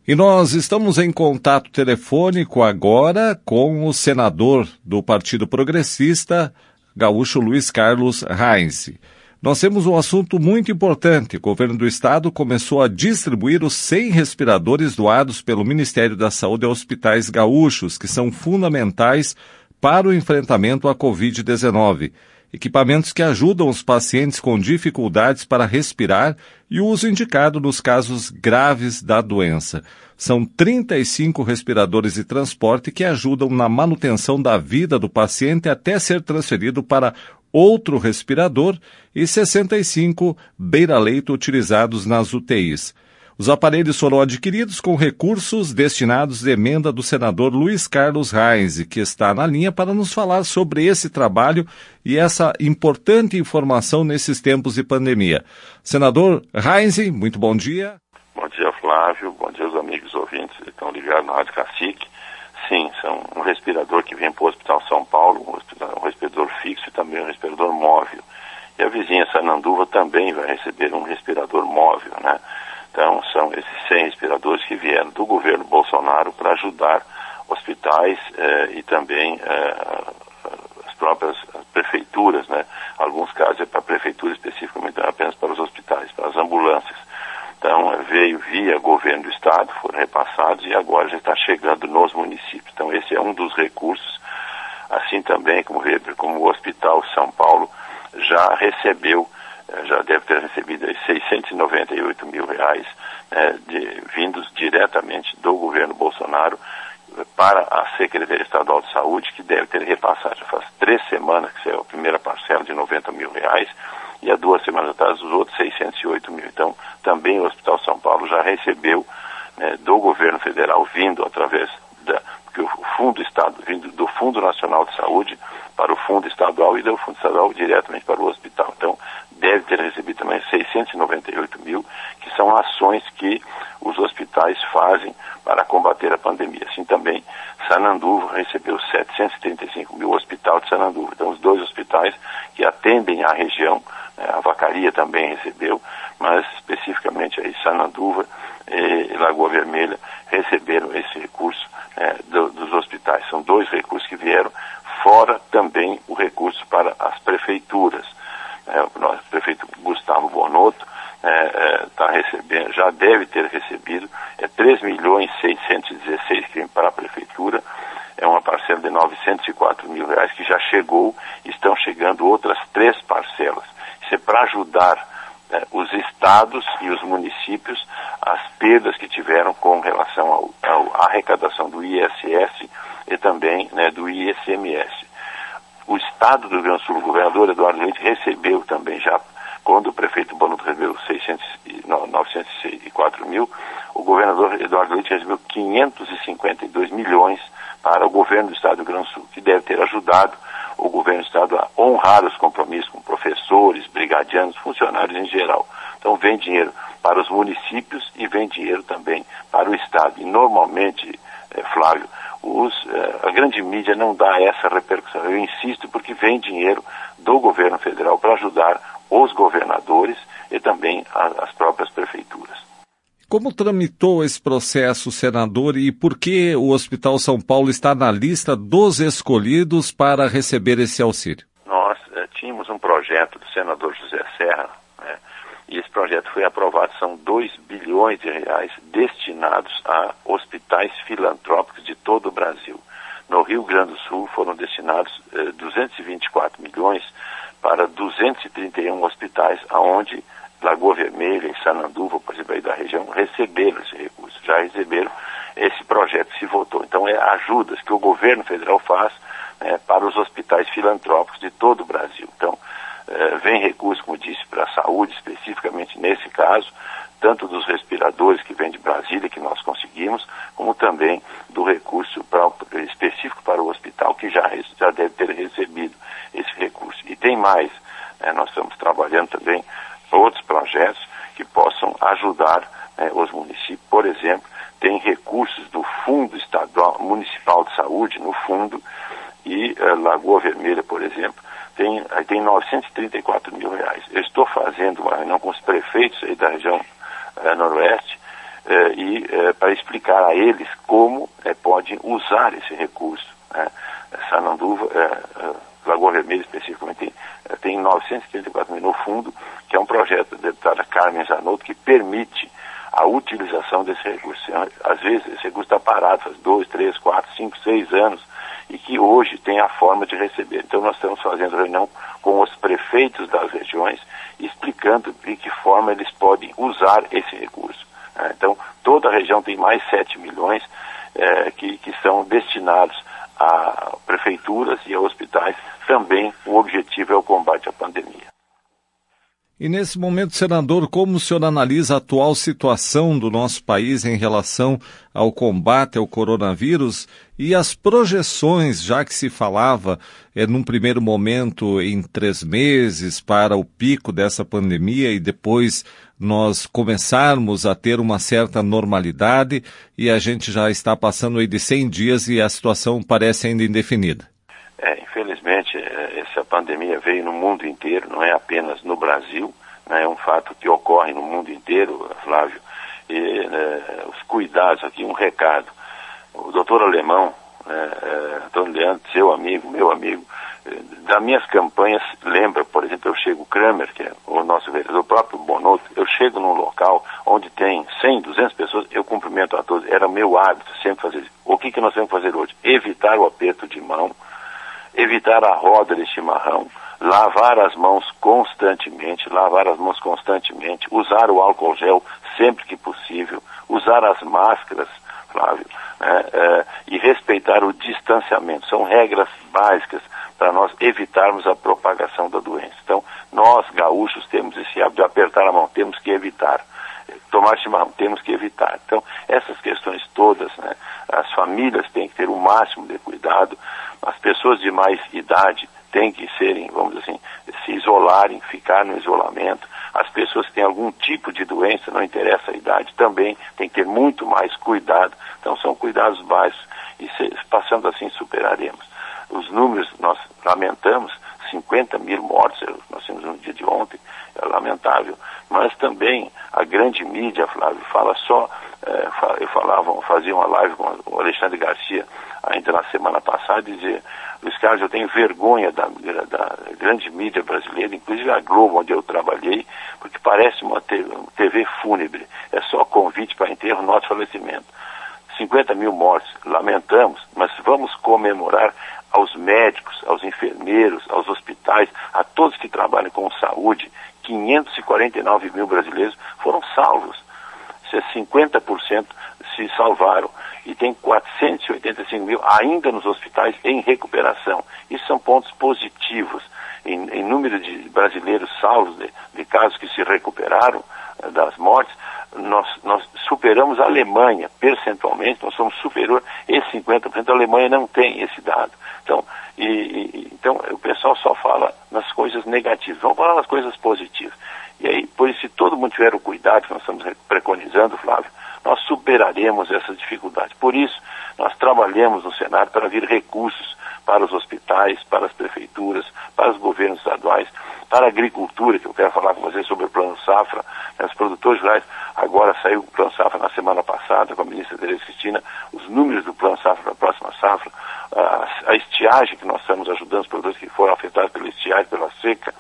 E nós estamos em contato telefônico agora com o senador do Partido Progressista, gaúcho Luiz Carlos Reis. Nós temos um assunto muito importante. O governo do estado começou a distribuir os 100 respiradores doados pelo Ministério da Saúde a hospitais gaúchos, que são fundamentais para o enfrentamento à Covid-19. Equipamentos que ajudam os pacientes com dificuldades para respirar e o uso indicado nos casos graves da doença. São 35 respiradores de transporte que ajudam na manutenção da vida do paciente até ser transferido para outro respirador e 65 beira-leito utilizados nas UTIs. Os aparelhos foram adquiridos com recursos destinados à emenda do senador Luiz Carlos Reis, que está na linha para nos falar sobre esse trabalho e essa importante informação nesses tempos de pandemia. Senador Reis, muito bom dia. Bom dia, Flávio. Bom dia aos amigos ouvintes que estão ligados na Rádio Cacique. Sim, são um respirador que vem para o Hospital São Paulo, um respirador fixo e também um respirador móvel. E a vizinha Sananduva também vai receber um respirador móvel, né? Então, são esses 100 respiradores que vieram do governo Bolsonaro para ajudar hospitais e também as próprias prefeituras, né? Alguns casos é para a prefeitura especificamente, não é apenas para os hospitais, para as ambulâncias. Então, veio via governo do estado, foram repassados e agora já está chegando nos municípios. Então, esse é um dos recursos, assim também como o Hospital São Paulo já recebeu, já deve ter recebido R$698 mil, vindos diretamente do governo Bolsonaro para a Secretaria Estadual de Saúde, que deve ter repassado. Já faz 3 semanas que saiu a primeira parcela de R$90 mil, e há 2 semanas atrás os outros 608 mil. Então, também o Hospital São Paulo já recebeu, né, do governo federal, vindo através porque o Fundo Estado, vindo do Fundo Nacional de Saúde para o Fundo Estadual e do Fundo Estadual diretamente para o hospital. Então, deve ter recebido também 698 mil, que são ações que os hospitais fazem para combater a pandemia. Assim também, Sananduva recebeu 735 mil, o Hospital de Sananduva. Então, os 2 hospitais que atendem a região, a Vacaria também recebeu, mas especificamente aí Sananduva e Lagoa Vermelha receberam esse recurso dos hospitais. São 2 recursos que vieram, fora também o recurso para as prefeituras. O nosso prefeito Gustavo Bonotto está recebendo, já deve ter recebido 3.616 que vem para a prefeitura, é uma parcela de R$904 mil que já chegou, estão chegando outras 3 parcelas. Isso é para ajudar os estados e os municípios as perdas que tiveram com relação à arrecadação do ISS e também, né, do ICMS. O estado do Rio Grande do Sul, o governador Eduardo Leite, recebeu também já, quando o prefeito Bonotto recebeu 904 mil, o governador Eduardo Leite recebeu 552 milhões para o governo do estado do Rio Grande do Sul, que deve ter ajudado o governo do estado a honrar os compromissos com professores, brigadianos, funcionários em geral. Então vem dinheiro para os municípios e vem dinheiro também para o estado. E normalmente, Flávio, a grande mídia não dá essa repercussão. Eu insisto porque vem dinheiro do governo federal para ajudar os governadores e também as próprias prefeituras. Como tramitou esse processo, senador, e por que o Hospital São Paulo está na lista dos escolhidos para receber esse auxílio? Nós tínhamos um projeto do senador José Serra, né, e esse projeto foi aprovado. São R$2 bilhões destinados a hospitais filantrópicos de todo o Brasil. No Rio Grande do Sul foram destinados 224 milhões para 231 hospitais, aonde Lagoa Vermelha e Sananduva, por exemplo, aí da região, receberam esse recurso, já receberam esse projeto, se votou. Então, é ajudas que o governo federal faz, né, para os hospitais filantrópicos de todo o Brasil. Então, vem recurso, como disse, para a saúde, especificamente nesse caso, tanto dos respiradores que vem de Brasília, que nós conseguimos, como também do recurso específico para o hospital, que já deve ter recebido esse recurso. E tem mais, né, nós estamos trabalhando também outros projetos que possam ajudar, né, os municípios. Por exemplo, tem recursos do Fundo Estadual Municipal de Saúde, no fundo, e Lagoa Vermelha, por exemplo, tem R$934 mil. Eu estou fazendo uma reunião com os prefeitos aí da região noroeste, para explicar a eles como podem usar esse recurso. Sananduva, Lagoa Vermelha especificamente, tem 934 mil no fundo, que é um projeto da deputada Carmen Zanotto que permite a utilização desse recurso. Às vezes esse recurso está parado faz 2, 3, 4, 5, 6 anos e que hoje tem a forma de receber. Então nós estamos fazendo reunião com os prefeitos das regiões, explicando de que forma eles podem usar esse recurso. Então toda a região tem mais 7 milhões que são destinados a prefeituras e a hospitais. Também o objetivo é o combate à pandemia. E nesse momento, senador, como o senhor analisa a atual situação do nosso país em relação ao combate ao coronavírus e as projeções, já que se falava num primeiro momento em 3 meses para o pico dessa pandemia e depois nós começarmos a ter uma certa normalidade e a gente já está passando aí de 100 dias e a situação parece ainda indefinida? Infelizmente, essa pandemia veio no mundo inteiro, não é apenas no Brasil, né? É um fato que ocorre no mundo inteiro, Flávio. E os cuidados aqui, um recado. O doutor Alemão, Antônio Leandro, seu amigo, meu amigo, das minhas campanhas, lembra, por exemplo, eu chego, Kramer, que é o nosso vereador, o próprio Bonotto, eu chego num local onde tem 100, 200 pessoas, eu cumprimento a todos. Era meu hábito sempre fazer isso. O que nós temos que fazer hoje? Evitar o aperto de mão, evitar a roda de chimarrão, lavar as mãos constantemente, usar o álcool gel sempre que possível, usar as máscaras, Flávio, e respeitar o distanciamento. São regras básicas para nós evitarmos a propagação da doença. Então, nós, gaúchos, temos esse hábito de apertar a mão, temos que evitar. Tomar chimarrão, temos que evitar. Então, essas questões todas, as famílias têm que ter o máximo de cuidado, as pessoas de mais idade têm que serem, vamos dizer assim, se isolarem, ficar no isolamento. As pessoas que têm algum tipo de doença, não interessa a idade, também tem que ter muito mais cuidado. Então, são cuidados básicos e passando assim superaremos. Os números, nós lamentamos, 50 mil mortes, nós temos no dia de ontem, é lamentável, mas também a grande mídia, Flávio, fala só, fazia uma live com o Alexandre Garcia ainda na semana passada e dizia: Luiz Carlos, eu tenho vergonha da grande mídia brasileira, inclusive a Globo, onde eu trabalhei, porque parece uma TV fúnebre, é só convite para enterro, nosso falecimento. 50 mil mortes, lamentamos, mas vamos comemorar aos médicos, aos enfermeiros, aos hospitais, a todos que trabalham com saúde. 549 mil brasileiros foram salvos. 50% se salvaram. E tem 485 mil ainda nos hospitais em recuperação. Isso são pontos positivos. Em número de brasileiros salvos, de casos que se recuperaram das mortes, nós superamos a Alemanha. Percentualmente, nós somos superior a esse 50%. A Alemanha não tem esse dado. Então, então o pessoal só fala nas coisas negativas. Vamos falar nas coisas positivas. E aí, por isso, se todo mundo tiver o cuidado que nós estamos preconizando, Flávio, nós superaremos essas dificuldades. Por isso, nós trabalhamos no Senado para vir recursos para os hospitais, para as prefeituras, para os governos estaduais, para a agricultura, que eu quero falar com vocês sobre o Plano Safra. Os produtores rurais, agora saiu o Plano Safra na semana passada com a ministra Tereza Cristina, os números do Plano Safra para a próxima safra, a estiagem que nós estamos ajudando os produtores que foram afetados pela estiagem, pela seca,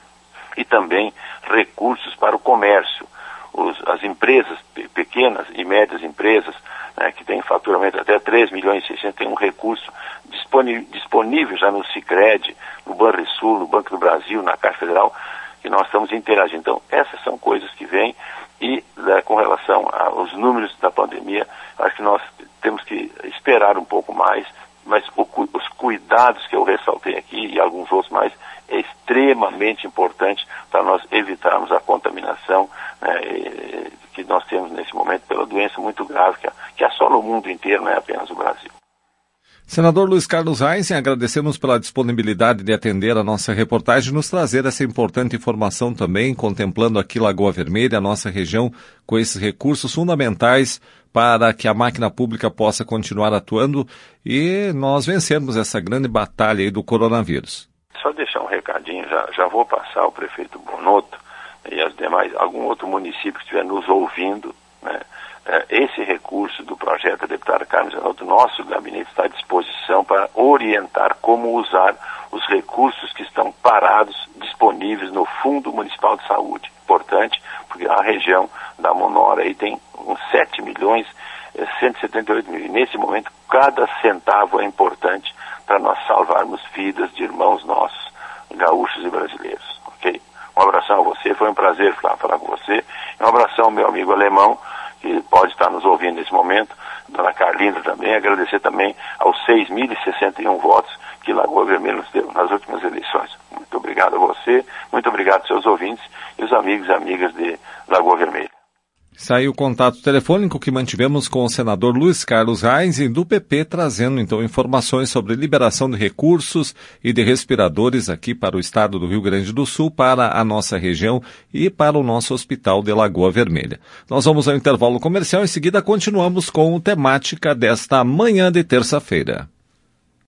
e também recursos para o comércio. As empresas, pequenas e médias empresas, que têm faturamento até 3 milhões e 600, têm um recurso disponível já no Sicredi, no Banrisul, no Banco do Brasil, na Caixa Federal, que nós estamos interagindo. Então, essas são coisas que vêm e, com relação aos números da pandemia, acho que nós temos que esperar um pouco mais, mas os cuidados que eu ressaltei aqui e alguns outros mais é extremamente importante para nós evitarmos a contaminação que nós temos nesse momento pela doença muito grave que assola o mundo inteiro, não é apenas o Brasil. Senador Luiz Carlos Reis, agradecemos pela disponibilidade de atender a nossa reportagem e nos trazer essa importante informação também, contemplando aqui Lagoa Vermelha, a nossa região, com esses recursos fundamentais para que a máquina pública possa continuar atuando e nós vencermos essa grande batalha aí do coronavírus. Só deixar um recadinho, já vou passar ao prefeito Bonotto e as demais, algum outro município que estiver nos ouvindo, esse recurso do projeto da deputada Carmen Zanotto, nosso gabinete está à disposição para orientar como usar os recursos que estão parados, disponíveis no Fundo Municipal de Saúde. Importante, porque a região da Monora aí tem uns 7.178.000. E nesse momento, cada centavo é importante para nós salvarmos vidas de irmãos nossos, gaúchos e brasileiros. Ok? Um abração a você, foi um prazer falar com você. Um abração ao meu amigo alemão, que pode estar nos ouvindo nesse momento, dona Carlinda também, agradecer também aos 6.061 votos que Lagoa Vermelha nos deu nas últimas eleições. Muito obrigado a você, muito obrigado aos seus ouvintes e os amigos e amigas de Lagoa Vermelha. Saiu o contato telefônico que mantivemos com o senador Luiz Carlos Reins, do PP, trazendo então informações sobre liberação de recursos e de respiradores aqui para o estado do Rio Grande do Sul, para a nossa região e para o nosso hospital de Lagoa Vermelha. Nós vamos ao intervalo comercial, em seguida continuamos com a temática desta manhã de terça-feira.